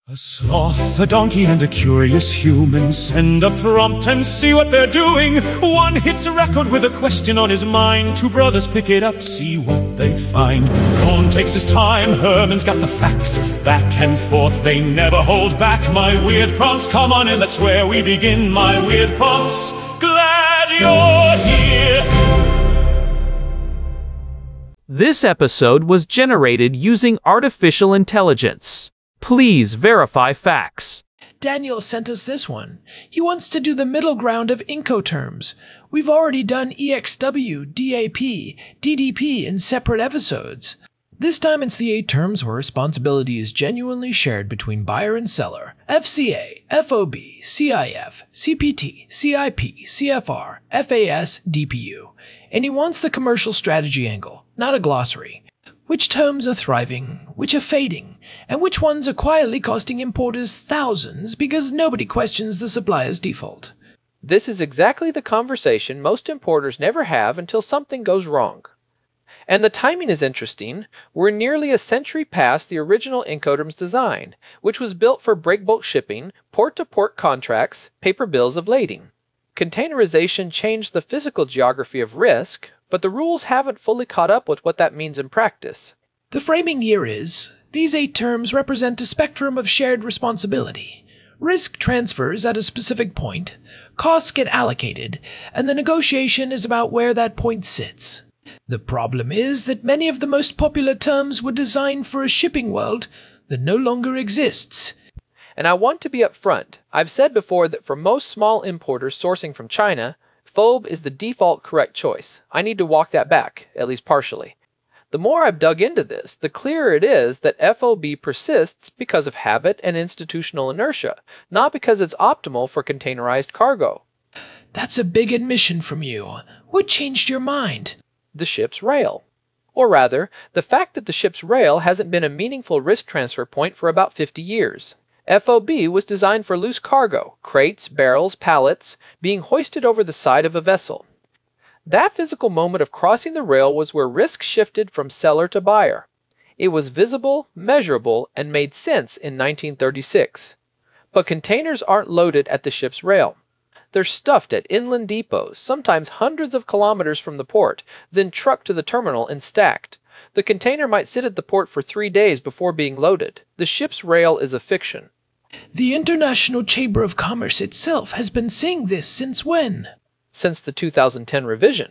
A sloth, a donkey, and a curious human send a prompt and see what they're doing. One hits a record with a question on his mind. Two brothers pick it up, see what they find. Cohn takes his time, Herman's got the facts. Back and forth, they never hold back. My weird prompts, come on in, that's where we begin. My weird prompts, glad you're here. This episode was generated using artificial intelligence. Please verify facts. Daniel sent us this one. He wants to do the middle ground of Incoterms. We've already done EXW, DAP, DDP in separate episodes. This time it's the 8 terms where responsibility is genuinely shared between buyer and seller. FCA, FOB, CIF, CPT, CIP, CFR, FAS, DPU. And he wants the commercial strategy angle, not a glossary. Which terms are thriving, which are fading, and which ones are quietly costing importers thousands because nobody questions the supplier's default. This is exactly the conversation most importers never have until something goes wrong. And the timing is interesting. We're nearly a century past the original Incoterms design, which was built for breakbulk shipping, port-to-port contracts, paper bills of lading. Containerization changed the physical geography of risk, but the rules haven't fully caught up with what that means in practice. The framing here is, these 8 terms represent a spectrum of shared responsibility. Risk transfers at a specific point, costs get allocated, and the negotiation is about where that point sits. The problem is that many of the most popular terms were designed for a shipping world that no longer exists. And I want to be upfront. I've said before that for most small importers sourcing from China, FOB is the default correct choice. I need to walk that back, at least partially. The more I've dug into this, the clearer it is that FOB persists because of habit and institutional inertia, not because it's optimal for containerized cargo. That's a big admission from you. What changed your mind? The ship's rail. Or rather, the fact that the ship's rail hasn't been a meaningful risk transfer point for about 50 years. FOB was designed for loose cargo, crates, barrels, pallets, being hoisted over the side of a vessel. That physical moment of crossing the rail was where risk shifted from seller to buyer. It was visible, measurable, and made sense in 1936. But containers aren't loaded at the ship's rail. They're stuffed at inland depots, sometimes hundreds of kilometers from the port, then trucked to the terminal and stacked. The container might sit at the port for 3 days before being loaded. The ship's rail is a fiction. The International Chamber of Commerce itself has been saying this since when? Since the 2010 revision.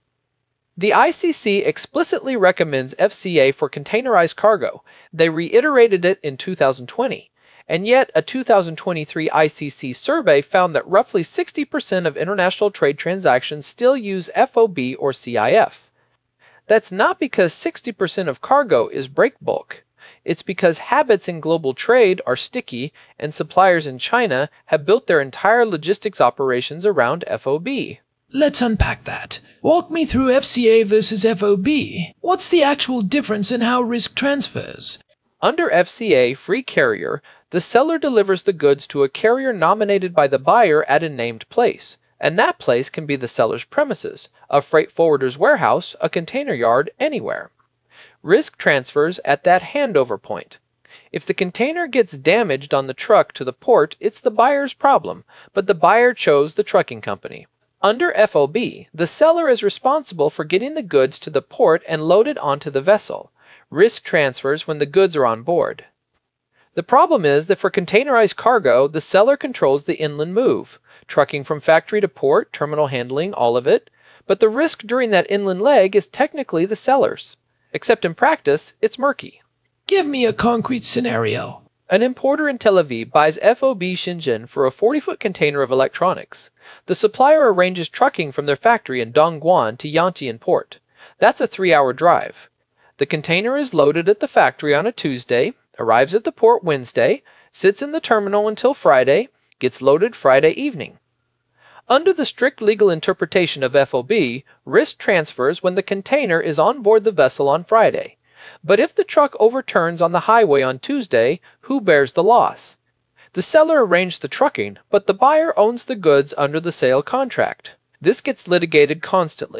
The ICC explicitly recommends FCA for containerized cargo. They reiterated it in 2020. And yet, a 2023 ICC survey found that roughly 60% of international trade transactions still use FOB or CIF. That's not because 60% of cargo is breakbulk. It's because habits in global trade are sticky, and suppliers in China have built their entire logistics operations around FOB. Let's unpack that. Walk me through FCA versus FOB. What's the actual difference in how risk transfers? Under FCA free carrier, the seller delivers the goods to a carrier nominated by the buyer at a named place, and that place can be the seller's premises, a freight forwarder's warehouse, a container yard, anywhere. Risk transfers at that handover point. If the container gets damaged on the truck to the port, it's the buyer's problem, but the buyer chose the trucking company. Under FOB, the seller is responsible for getting the goods to the port and loaded onto the vessel. Risk transfers when the goods are on board. The problem is that for containerized cargo, the seller controls the inland move, trucking from factory to port, terminal handling, all of it, but the risk during that inland leg is technically the seller's. Except in practice, it's murky. Give me a concrete scenario. An importer in Tel Aviv buys FOB Shenzhen for a 40-foot container of electronics. The supplier arranges trucking from their factory in Dongguan to Yantian port. That's a 3-hour drive. The container is loaded at the factory on a Tuesday, arrives at the port Wednesday, sits in the terminal until Friday, gets loaded Friday evening. Under the strict legal interpretation of FOB, risk transfers when the container is on board the vessel on Friday. But if the truck overturns on the highway on Tuesday, who bears the loss? The seller arranged the trucking, but the buyer owns the goods under the sale contract. This gets litigated constantly.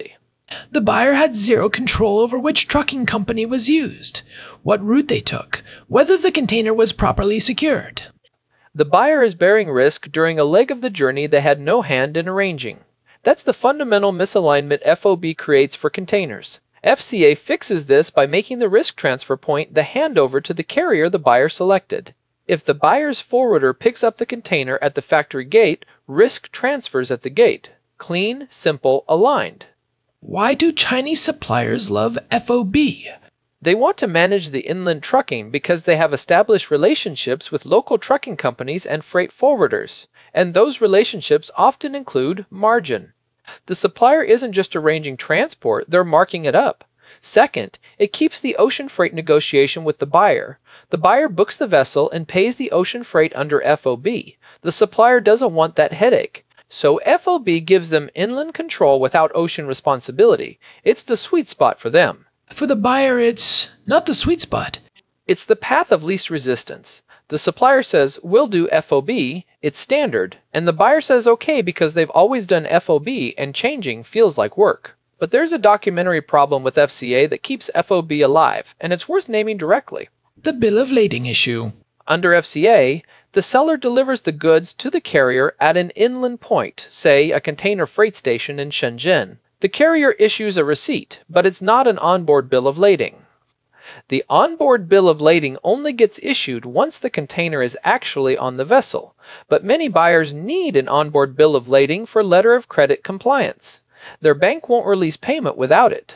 The buyer had zero control over which trucking company was used, what route they took, whether the container was properly secured. The buyer is bearing risk during a leg of the journey they had no hand in arranging. That's the fundamental misalignment FOB creates for containers. FCA fixes this by making the risk transfer point the handover to the carrier the buyer selected. If the buyer's forwarder picks up the container at the factory gate, risk transfers at the gate. Clean, simple, aligned. Why do Chinese suppliers love FOB? They want to manage the inland trucking because they have established relationships with local trucking companies and freight forwarders, and those relationships often include margin. The supplier isn't just arranging transport, they're marking it up. Second, it keeps the ocean freight negotiation with the buyer. The buyer books the vessel and pays the ocean freight under FOB. The supplier doesn't want that headache. So FOB gives them inland control without ocean responsibility. It's the sweet spot for them. For the buyer, it's not the sweet spot. It's the path of least resistance. The supplier says, we'll do FOB, it's standard, and the buyer says okay because they've always done FOB and changing feels like work. But there's a documentary problem with FCA that keeps FOB alive, and it's worth naming directly. The bill of lading issue. Under FCA, the seller delivers the goods to the carrier at an inland point, say a container freight station in Shenzhen. The carrier issues a receipt, but it's not an onboard bill of lading. The onboard bill of lading only gets issued once the container is actually on the vessel, but many buyers need an onboard bill of lading for letter of credit compliance. Their bank won't release payment without it.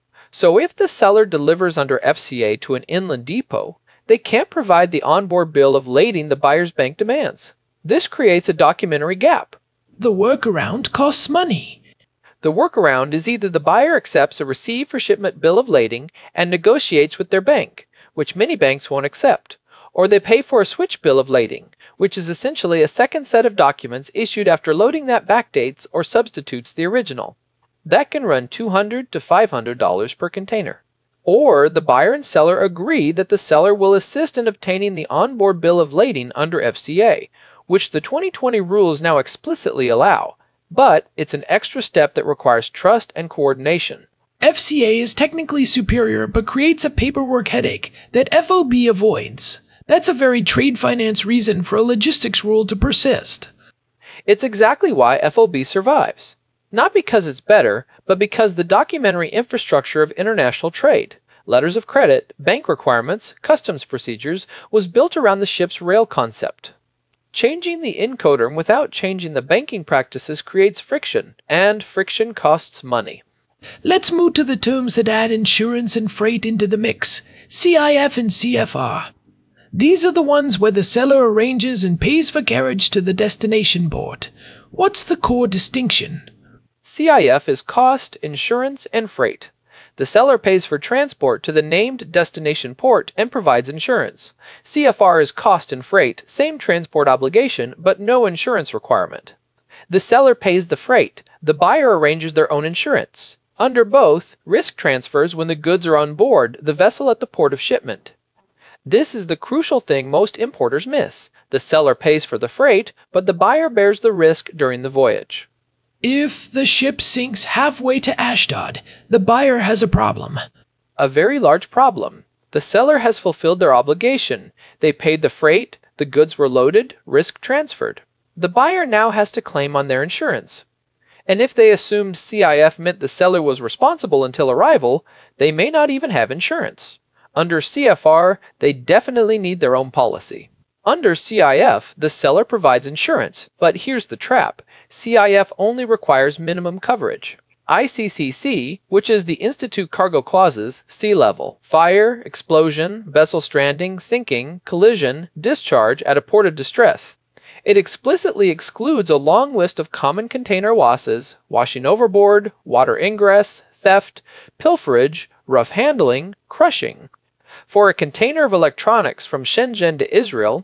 So if the seller delivers under FCA to an inland depot, they can't provide the onboard bill of lading the buyer's bank demands. This creates a documentary gap. The workaround costs money. The workaround is either the buyer accepts a receive for shipment bill of lading and negotiates with their bank, which many banks won't accept, or they pay for a switch bill of lading, which is essentially a second set of documents issued after loading that backdates or substitutes the original. That can run $200 to $500 per container. Or the buyer and seller agree that the seller will assist in obtaining the onboard bill of lading under FCA, which the 2020 rules now explicitly allow, but it's an extra step that requires trust and coordination. FCA is technically superior but creates a paperwork headache that FOB avoids. That's a very trade finance reason for a logistics rule to persist. It's exactly why FOB survives. Not because it's better, but because the documentary infrastructure of international trade, letters of credit, bank requirements, customs procedures, was built around the ship's rail concept. Changing the Incoterm without changing the banking practices creates friction, and friction costs money. Let's move to the terms that add insurance and freight into the mix, CIF and CFR. These are the ones where the seller arranges and pays for carriage to the destination port. What's the core distinction? CIF is cost, insurance, and freight. The seller pays for transport to the named destination port and provides insurance. CFR is cost and freight, same transport obligation, but no insurance requirement. The seller pays the freight. The buyer arranges their own insurance. Under both, risk transfers when the goods are on board the vessel at the port of shipment. This is the crucial thing most importers miss. The seller pays for the freight, but the buyer bears the risk during the voyage. If the ship sinks halfway to Ashdod, the buyer has a problem. A very large problem. The seller has fulfilled their obligation. They paid the freight, the goods were loaded, risk transferred. The buyer now has to claim on their insurance. And if they assumed CIF meant the seller was responsible until arrival, they may not even have insurance. Under CFR, they definitely need their own policy. Under CIF, the seller provides insurance, but here's the trap. CIF only requires minimum coverage. ICCC, which is the Institute Cargo Clauses, sea level, fire, explosion, vessel stranding, sinking, collision, discharge at a port of distress. It explicitly excludes a long list of common container losses, washing overboard, water ingress, theft, pilferage, rough handling, crushing. For a container of electronics from Shenzhen to Israel,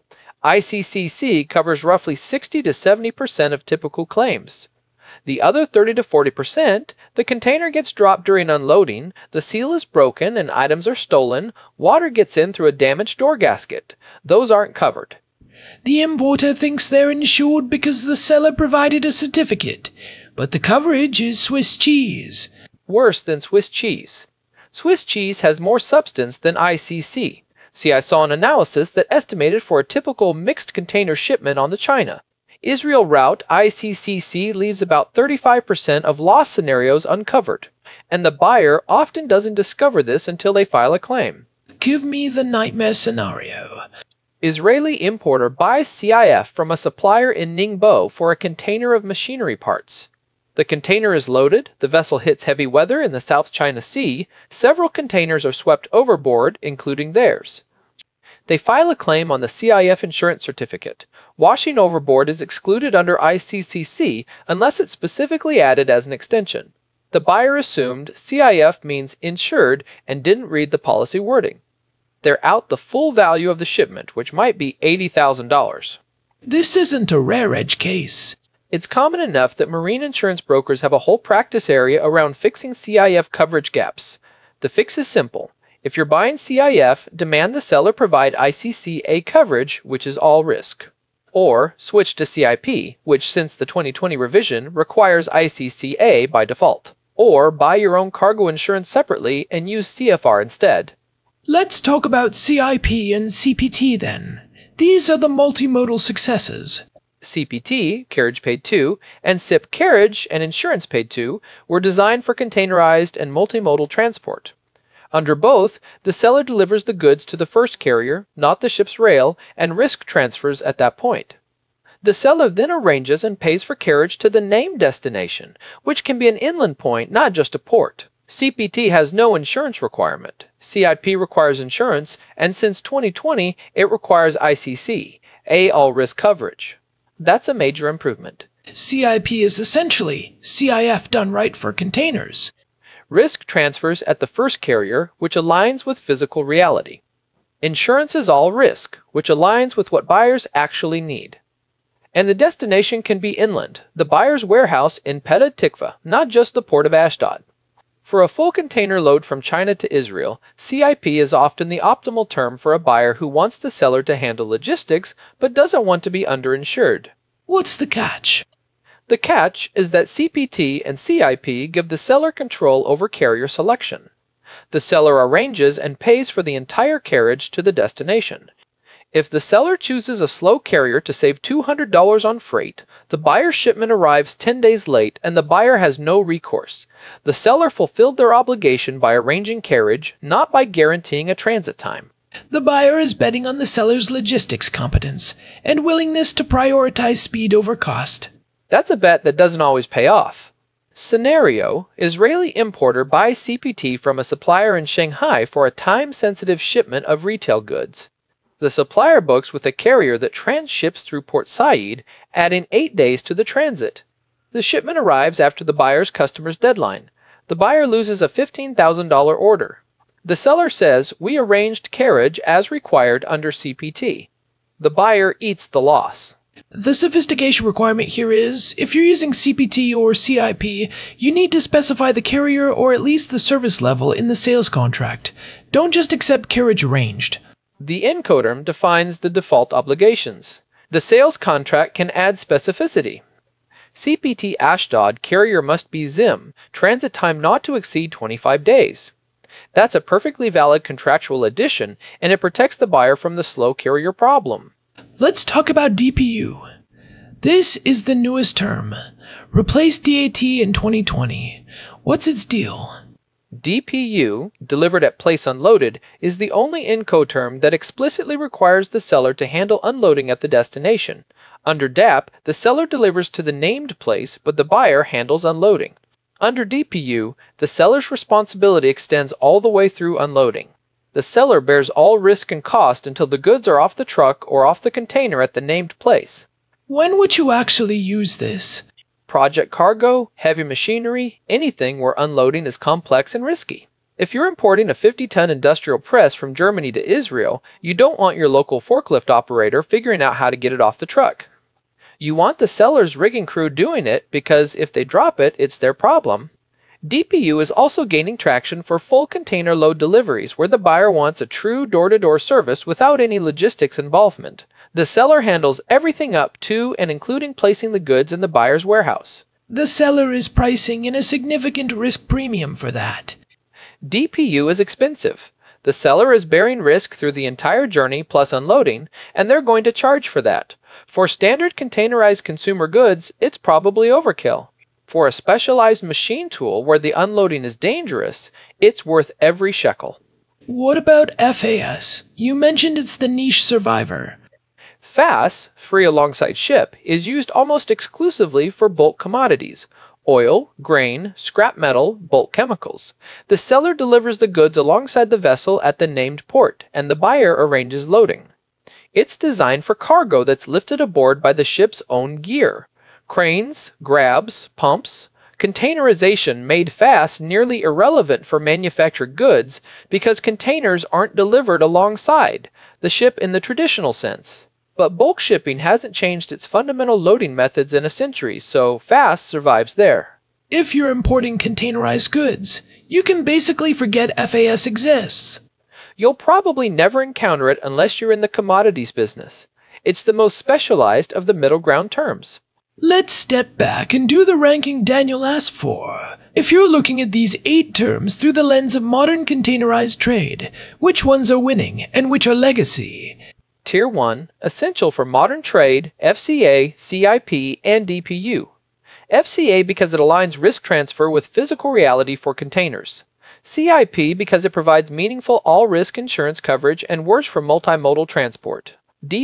ICCC covers roughly 60 to 70% of typical claims. The other 30 to 40%, the container gets dropped during unloading, the seal is broken and items are stolen, water gets in through a damaged door gasket. Those aren't covered. The importer thinks they're insured because the seller provided a certificate, but the coverage is Swiss cheese. worse than Swiss cheese. Swiss cheese has more substance than ICC. See, I saw an analysis that estimated for a typical mixed container shipment on the China Israel route, ICCC leaves about 35% of loss scenarios uncovered, and the buyer often doesn't discover this until they file a claim. Give me the nightmare scenario. Israeli importer buys CIF from a supplier in Ningbo for a container of machinery parts. The container is loaded, the vessel hits heavy weather in the South China Sea, several containers are swept overboard, including theirs. They file a claim on the CIF insurance certificate. Washing overboard is excluded under ICCC unless it's specifically added as an extension. The buyer assumed CIF means insured and didn't read the policy wording. They're out the full value of the shipment, which might be $80,000. This isn't a rare edge case. It's common enough that marine insurance brokers have a whole practice area around fixing CIF coverage gaps. The fix is simple. If you're buying CIF, demand the seller provide ICCA coverage, which is all risk. Or switch to CIP, which since the 2020 revision requires ICCA by default. Or buy your own cargo insurance separately and use CFR instead. Let's talk about CIP and CPT then. These are the multimodal successes. CPT, Carriage Paid To, and SIP Carriage and Insurance Paid To were designed for containerized and multimodal transport. Under both, the seller delivers the goods to the first carrier, not the ship's rail, and risk transfers at that point. The seller then arranges and pays for carriage to the named destination, which can be an inland point, not just a port. CPT has no insurance requirement. CIP requires insurance, and since 2020, it requires ICC, all-risk coverage. That's a major improvement. CIP is essentially CIF done right for containers. Risk transfers at the first carrier, which aligns with physical reality. Insurance is all risk, which aligns with what buyers actually need. And the destination can be inland, the buyer's warehouse in Petah Tikva, not just the port of Ashdod. For a full container load from China to Israel, CIP is often the optimal term for a buyer who wants the seller to handle logistics but doesn't want to be underinsured. What's the catch? The catch is that CPT and CIP give the seller control over carrier selection. The seller arranges and pays for the entire carriage to the destination. If the seller chooses a slow carrier to save $200 on freight, the buyer's shipment arrives 10 days late and the buyer has no recourse. The seller fulfilled their obligation by arranging carriage, not by guaranteeing a transit time. The buyer is betting on the seller's logistics competence and willingness to prioritize speed over cost. That's a bet that doesn't always pay off. Scenario: Israeli importer buys CPT from a supplier in Shanghai for a time-sensitive shipment of retail goods. The supplier books with a carrier that transships through Port Said, adding 8 days to the transit. The shipment arrives after the buyer's customer's deadline. The buyer loses a $15,000 order. The seller says, "We arranged carriage as required under CPT." The buyer eats the loss. The sophistication requirement here is, if you're using CPT or CIP, you need to specify the carrier or at least the service level in the sales contract. Don't just accept carriage arranged. The Incoterm defines the default obligations. The sales contract can add specificity. CPT Ashdod carrier must be ZIM, transit time not to exceed 25 days. That's a perfectly valid contractual addition, and it protects the buyer from the slow carrier problem. Let's talk about DPU. This is the newest term. Replaced DAT in 2020. What's its deal? DPU, delivered at place unloaded, is the only Incoterm that explicitly requires the seller to handle unloading at the destination. Under DAP, the seller delivers to the named place, but the buyer handles unloading. Under DPU, the seller's responsibility extends all the way through unloading. The seller bears all risk and cost until the goods are off the truck or off the container at the named place. When would you actually use this? Project cargo, heavy machinery, anything where unloading is complex and risky. If you're importing a 50-ton industrial press from Germany to Israel, you don't want your local forklift operator figuring out how to get it off the truck. You want the seller's rigging crew doing it because if they drop it, it's their problem. DPU is also gaining traction for full container load deliveries where the buyer wants a true door-to-door service without any logistics involvement. The seller handles everything up to and including placing the goods in the buyer's warehouse. The seller is pricing in a significant risk premium for that. DPU is expensive. The seller is bearing risk through the entire journey plus unloading, and they're going to charge for that. For standard containerized consumer goods, it's probably overkill. For a specialized machine tool where the unloading is dangerous, it's worth every shekel. What about FAS? You mentioned it's the niche survivor. FAS, free alongside ship, is used almost exclusively for bulk commodities. Oil, grain, scrap metal, bulk chemicals. The seller delivers the goods alongside the vessel at the named port, and the buyer arranges loading. It's designed for cargo that's lifted aboard by the ship's own gear. Cranes, grabs, pumps. Containerization made FAS nearly irrelevant for manufactured goods because containers aren't delivered alongside the ship in the traditional sense. But bulk shipping hasn't changed its fundamental loading methods in a century, so FAS survives there. If you're importing containerized goods, you can basically forget FAS exists. You'll probably never encounter it unless you're in the commodities business. It's the most specialized of the middle ground terms. Let's step back and do the ranking Daniel asked for. If you're looking at these 8 terms through the lens of modern containerized trade, which ones are winning and which are legacy? Tier 1, essential for modern trade, FCA, CIP, and DPU. FCA because it aligns risk transfer with physical reality for containers. CIP because it provides meaningful all-risk insurance coverage and works for multimodal transport.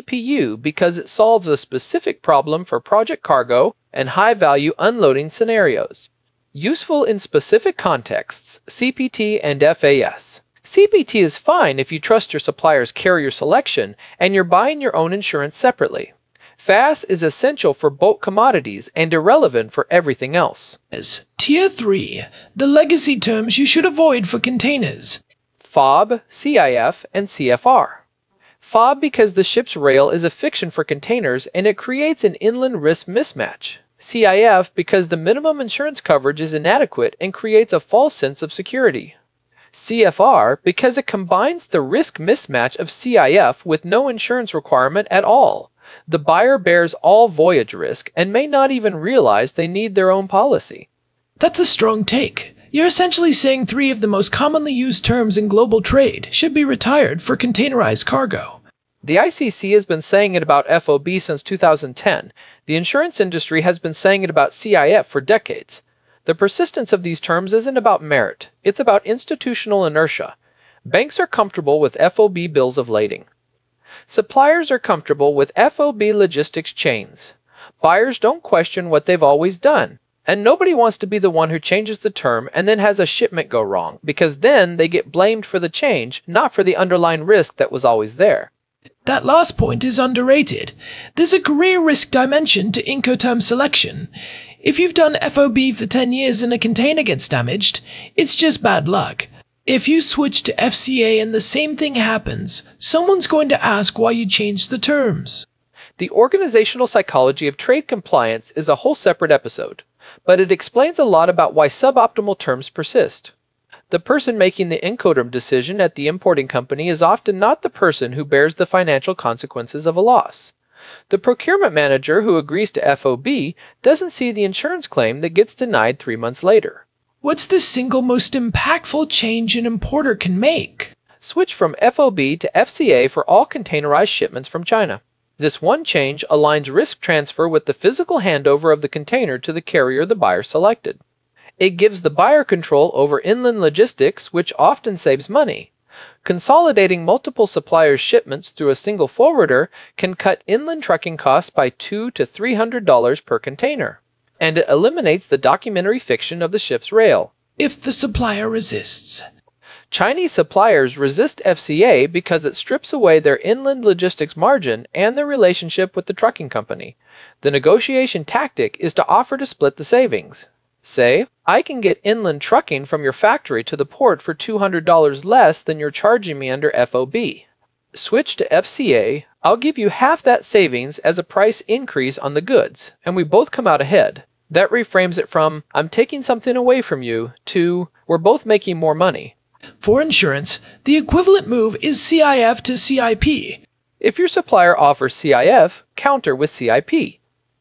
DPU because it solves a specific problem for project cargo and high-value unloading scenarios. Useful in specific contexts, CPT and FAS. CPT is fine if you trust your supplier's carrier selection and you're buying your own insurance separately. FAS is essential for bulk commodities and irrelevant for everything else. Tier 3, the legacy terms you should avoid for containers. FOB, CIF, and CFR. FOB because the ship's rail is a fiction for containers and it creates an inland risk mismatch. CIF because the minimum insurance coverage is inadequate and creates a false sense of security. CFR because it combines the risk mismatch of CIF with no insurance requirement at all. The buyer bears all voyage risk and may not even realize they need their own policy. That's a strong take. You're essentially saying 3 of the most commonly used terms in global trade should be retired for containerized cargo. The ICC has been saying it about FOB since 2010. The insurance industry has been saying it about CIF for decades. The persistence of these terms isn't about merit, it's about institutional inertia. Banks are comfortable with FOB bills of lading. Suppliers are comfortable with FOB logistics chains. Buyers don't question what they've always done. And nobody wants to be the one who changes the term and then has a shipment go wrong, because then they get blamed for the change, not for the underlying risk that was always there. That last point is underrated. There's a career risk dimension to Incoterm selection. If you've done FOB for 10 years and a container gets damaged, it's just bad luck. If you switch to FCA and the same thing happens, someone's going to ask why you changed the terms. The organizational psychology of trade compliance is a whole separate episode, but it explains a lot about why suboptimal terms persist. The person making the Incoterm decision at the importing company is often not the person who bears the financial consequences of a loss. The procurement manager who agrees to FOB doesn't see the insurance claim that gets denied 3 months later. What's the single most impactful change an importer can make? Switch from FOB to FCA for all containerized shipments from China. This one change aligns risk transfer with the physical handover of the container to the carrier the buyer selected. It gives the buyer control over inland logistics, which often saves money. Consolidating multiple suppliers' shipments through a single forwarder can cut inland trucking costs by $200 to $300 per container, and it eliminates the documentary fiction of the ship's rail. If the supplier resists. Chinese suppliers resist FCA because it strips away their inland logistics margin and their relationship with the trucking company. The negotiation tactic is to offer to split the savings. Say, I can get inland trucking from your factory to the port for $200 less than you're charging me under FOB. Switch to FCA, I'll give you half that savings as a price increase on the goods, and we both come out ahead. That reframes it from, I'm taking something away from you, to, we're both making more money. For insurance, the equivalent move is CIF to CIP. If your supplier offers CIF, counter with CIP.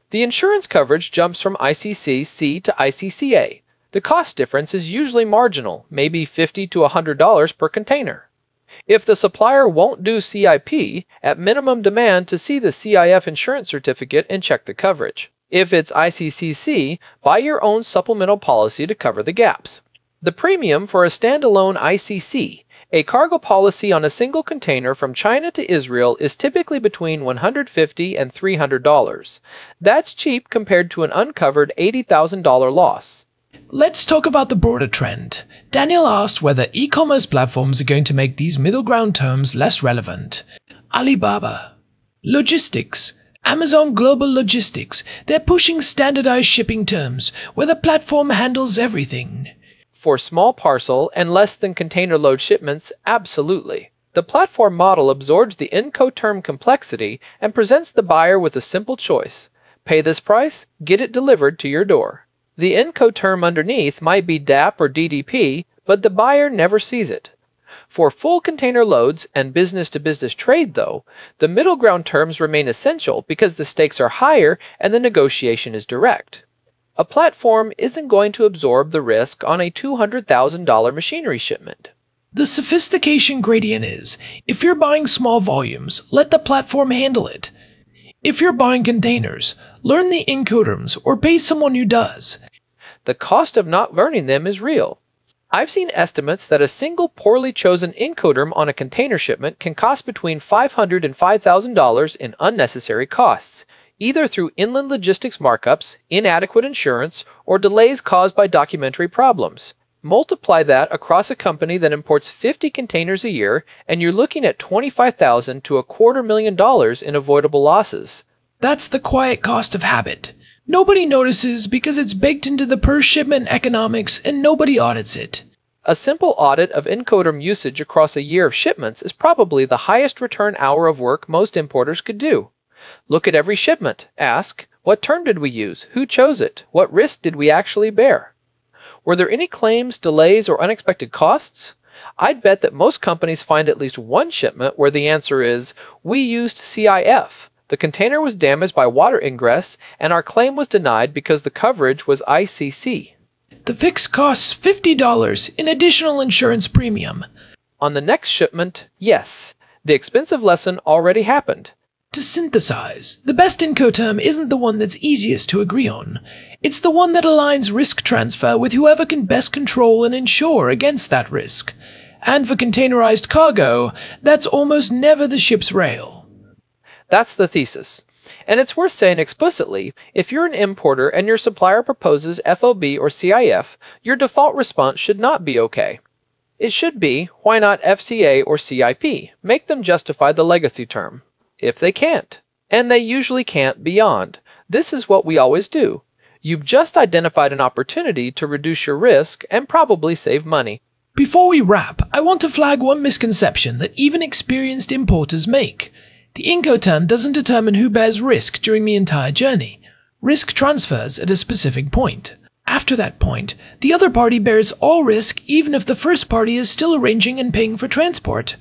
The insurance coverage jumps from ICC-C to ICCA. The cost difference is usually marginal, maybe $50 to $100 per container. If the supplier won't do CIP, at minimum demand to see the CIF insurance certificate and check the coverage. If it's ICCC, buy your own supplemental policy to cover the gaps. The premium for a standalone ICC, a cargo policy on a single container from China to Israel, is typically between $150 and $300. That's cheap compared to an uncovered $80,000 loss. Let's talk about the broader trend. Daniel asked whether e-commerce platforms are going to make these middle ground terms less relevant. Alibaba. Logistics. Amazon Global Logistics. They're pushing standardized shipping terms where the platform handles everything. For small parcel and less than container load shipments, absolutely. The platform model absorbs the Incoterm complexity and presents the buyer with a simple choice. Pay this price, get it delivered to your door. The Incoterm underneath might be DAP or DDP, but the buyer never sees it. For full container loads and business-to-business trade, though, the middle ground terms remain essential because the stakes are higher and the negotiation is direct. A platform isn't going to absorb the risk on a $200,000 machinery shipment. The sophistication gradient is, if you're buying small volumes, let the platform handle it. If you're buying containers, learn the Incoterms or pay someone who does. The cost of not learning them is real. I've seen estimates that a single poorly chosen Incoterm on a container shipment can cost between $500 and $5,000 in unnecessary costs, either through inland logistics markups, inadequate insurance, or delays caused by documentary problems. Multiply that across a company that imports 50 containers a year, and you're looking at $25,000 to $250,000 in avoidable losses. That's the quiet cost of habit. Nobody notices because it's baked into the per-shipment economics and nobody audits it. A simple audit of Incoterm usage across a year of shipments is probably the highest return hour of work most importers could do. Look at every shipment. Ask, what term did we use? Who chose it? What risk did we actually bear? Were there any claims, delays, or unexpected costs? I'd bet that most companies find at least one shipment where the answer is, we used CIF. The container was damaged by water ingress, and our claim was denied because the coverage was ICC. The fix costs $50 in additional insurance premium. On the next shipment, yes, the expensive lesson already happened. To synthesize, the best Incoterm isn't the one that's easiest to agree on. It's the one that aligns risk transfer with whoever can best control and insure against that risk. And for containerized cargo, that's almost never the ship's rail. That's the thesis. And it's worth saying explicitly, if you're an importer and your supplier proposes FOB or CIF, your default response should not be okay. It should be, why not FCA or CIP? Make them justify the legacy term. If they can't, and they usually can't beyond, this is what we always do. You've just identified an opportunity to reduce your risk and probably save money. Before we wrap, I want to flag one misconception that even experienced importers make. The Incoterm doesn't determine who bears risk during the entire journey. Risk transfers at a specific point. After that point, the other party bears all risk even if the first party is still arranging and paying for transport.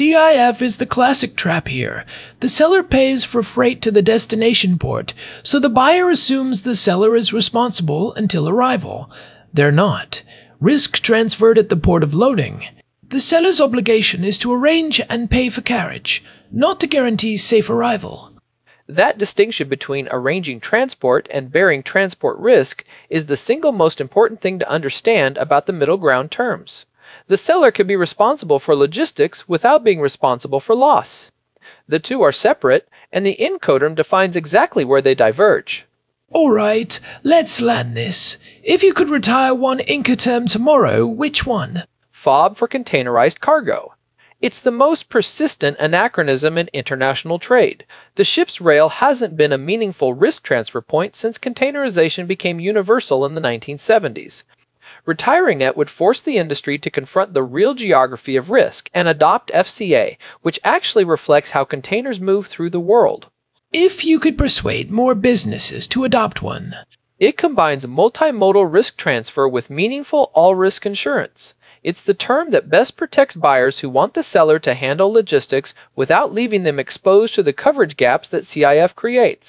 CIF is the classic trap here. The seller pays for freight to the destination port, so the buyer assumes the seller is responsible until arrival. They're not. Risk transferred at the port of loading. The seller's obligation is to arrange and pay for carriage, not to guarantee safe arrival. That distinction between arranging transport and bearing transport risk is the single most important thing to understand about the middle ground terms. The seller can be responsible for logistics without being responsible for loss. The two are separate, and the Incoterm defines exactly where they diverge. Alright, let's land this. If you could retire one Incoterm tomorrow, which one? FOB for containerized cargo. It's the most persistent anachronism in international trade. The ship's rail hasn't been a meaningful risk transfer point since containerization became universal in the 1970s. Retiring it would force the industry to confront the real geography of risk and adopt FCA, which actually reflects how containers move through the world. If you could persuade more businesses to adopt one. It combines multimodal risk transfer with meaningful all-risk insurance. It's the term that best protects buyers who want the seller to handle logistics without leaving them exposed to the coverage gaps that CIF creates.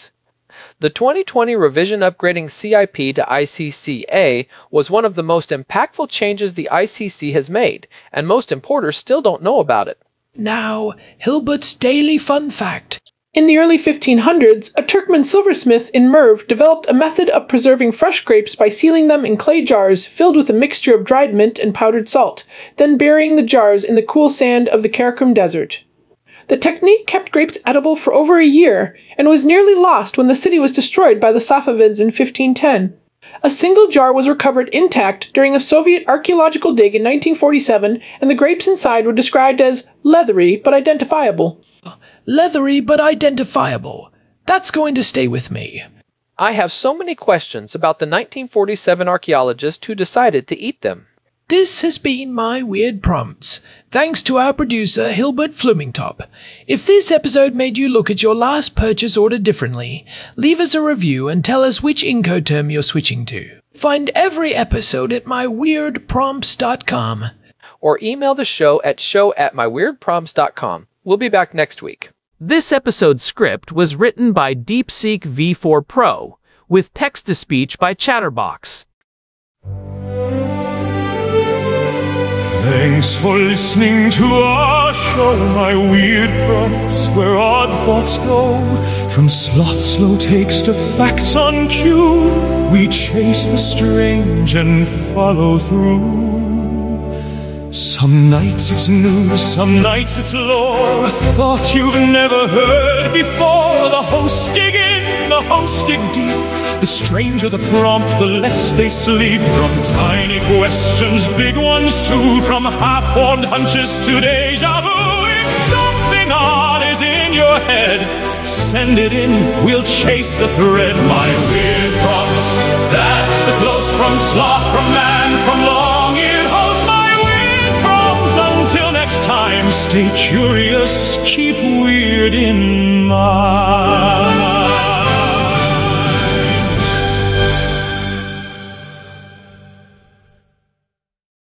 The 2020 revision upgrading CIP to ICC-A was one of the most impactful changes the ICC has made, and most importers still don't know about it. Now, Hilbert's Daily Fun Fact. In the early 1500s, a Turkmen silversmith in Merv developed a method of preserving fresh grapes by sealing them in clay jars filled with a mixture of dried mint and powdered salt, then burying the jars in the cool sand of the Karakum Desert. The technique kept grapes edible for over a year and was nearly lost when the city was destroyed by the Safavids in 1510. A single jar was recovered intact during a Soviet archaeological dig in 1947, and the grapes inside were described as leathery but identifiable. Leathery but identifiable. That's going to stay with me. I have so many questions about the 1947 archaeologist who decided to eat them. This has been my Weird Prompts, thanks to our producer Hilbert Flumingtop. If this episode made you look at your last purchase order differently, leave us a review and tell us which Incoterm you're switching to. Find every episode at myweirdprompts.com. Or email the show at show@myweirdprompts.com. We'll be back next week. This episode's script was written by DeepSeek V4 Pro, with text-to-speech by Chatterbox. Thanks for listening to our show, My Weird Prompts, where odd thoughts go. From sloth slow takes to facts on cue, we chase the strange and follow through. Some nights it's news, some nights it's lore, a thought you've never heard before. The hosts dig in, the hosts dig deep. The stranger the prompt, the less they sleep. From tiny questions, big ones too. From half-formed hunches to deja vu. If something odd is in your head, send it in, we'll chase the thread. My Weird Prompts, that's the close from sloth, from man, from long-eared host. My Weird Prompts, until next time, stay curious, keep weird in mind.